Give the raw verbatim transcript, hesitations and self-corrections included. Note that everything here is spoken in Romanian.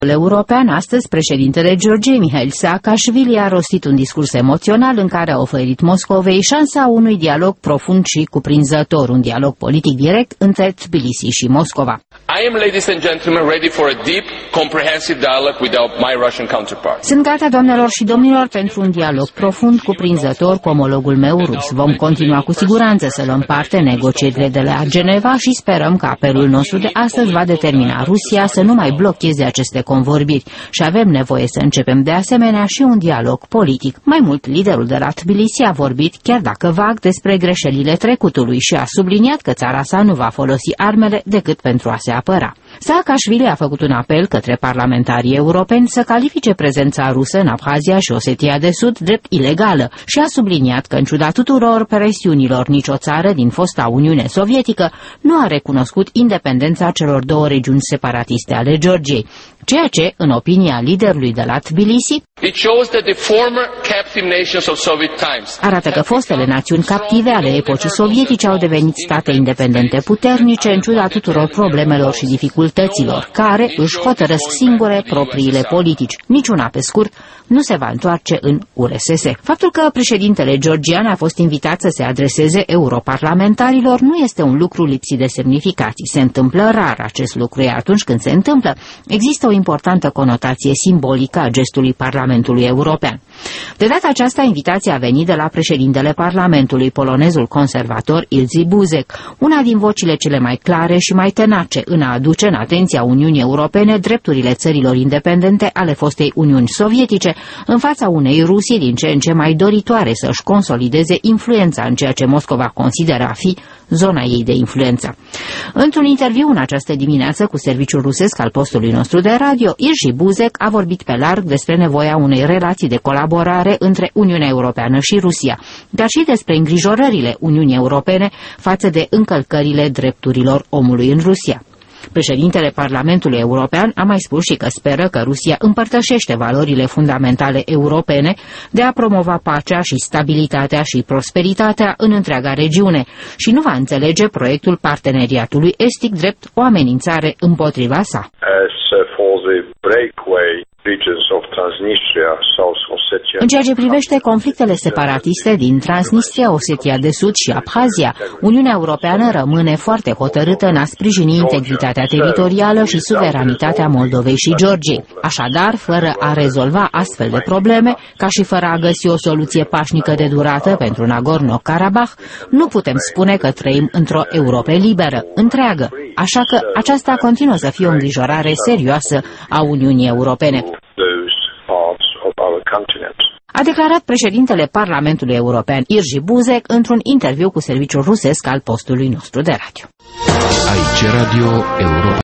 European, astăzi, președintele Georgiei, Mihail Saakashvili, a rostit un discurs emoțional în care a oferit Moscovei șansa unui dialog profund și cuprinzător, un dialog politic direct între Tbilisi și Moscova. I am, ladies and gentlemen, ready for a deep, comprehensive dialogue with my Russian counterpart. Sunt gata, doamnelor și domnilor, pentru un dialog profund, cuprinzător cu omologul meu rus. Vom continua cu siguranță să luăm parte în negocierile de la Geneva și sperăm că apelul nostru de astăzi va determina Rusia să nu mai blocheze aceste convorbiri și avem nevoie să începem de asemenea și un dialog politic. Mai mult, liderul de la Tbilisi a vorbit, chiar dacă vag, despre greșelile trecutului și a subliniat că țara sa nu va folosi armele decât pentru a se apăra. Saakashvili a făcut un apel către parlamentarii europeni să califice prezența rusă în Abhazia și Osetia de Sud drept ilegală și a subliniat că, în ciuda tuturor presiunilor, nicio țară din fosta Uniune Sovietică nu a recunoscut independența celor două regiuni separatiste ale Georgiei, ceea ce, în opinia liderului de la Tbilisi, arată că fostele națiuni captive ale epocii sovietice au devenit state independente puternice în ciuda tuturor problemelor și dificultăților, care își hotărăsc singure propriile politici. Niciuna, pe scurt, nu se va întoarce în U R S S. Faptul că președintele georgian a fost invitat să se adreseze europarlamentarilor nu este un lucru lipsit de semnificații. Se întâmplă rar acest lucru, iar atunci când se întâmplă, există o importantă conotație simbolică a gestului Parlamentului European. De data aceasta, invitația a venit de la președintele Parlamentului, polonezul conservator Ilzi Buzek, una din vocile cele mai clare și mai tenace în a aduce în atenția Uniunii Europene drepturile țărilor independente ale fostei Uniuni Sovietice în fața unei Rusii din ce în ce mai doritoare să-și consolideze influența în ceea ce Moscova consideră a fi zona ei de influență. Într-un interviu în această dimineață cu serviciul rusesc al postului nostru de radio, Ilzi Buzek a vorbit pe larg despre nevoia unei relații de colaborare între Uniunea Europeană și Rusia, dar și despre îngrijorările Uniunii Europene față de încălcările drepturilor omului în Rusia. Președintele Parlamentului European a mai spus și că speră că Rusia împărtășește valorile fundamentale europene de a promova pacea și stabilitatea și prosperitatea în întreaga regiune și nu va înțelege proiectul parteneriatului estic drept o amenințare împotriva sa. În ceea ce privește conflictele separatiste din Transnistria, Osetia de Sud și Abhazia, Uniunea Europeană rămâne foarte hotărâtă în a sprijini integritatea teritorială și suveranitatea Moldovei și Georgiei. Așadar, fără a rezolva astfel de probleme, ca și fără a găsi o soluție pașnică de durată pentru Nagorno-Karabakh, nu putem spune că trăim într-o Europă liberă, întreagă. Așa că aceasta continuă să fie o îngrijorare serioasă a Uniunii Europene, a declarat președintele Parlamentului European Ilzi Buzek într-un interviu cu serviciul rusesc al postului nostru de radio. Aici Radio Europa.